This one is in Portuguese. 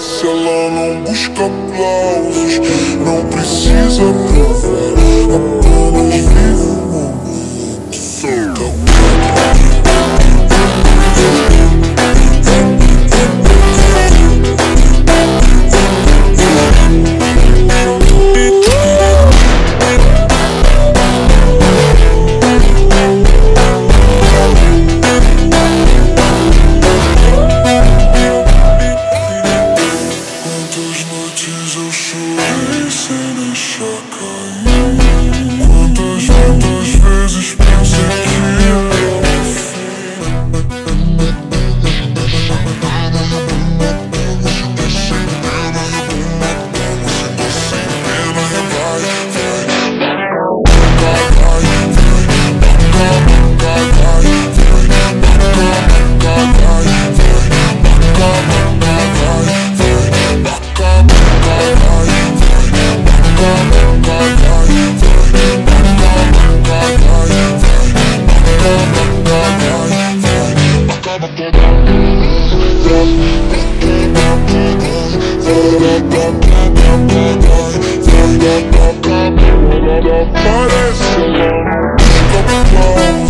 aparece, ela não busca aplausos, não precisa provar, apenas vive o momento. Solta. Eu chorei sem deixar cair. Quantas vezes pensei que era o fim. Parece ela não busca aplausos.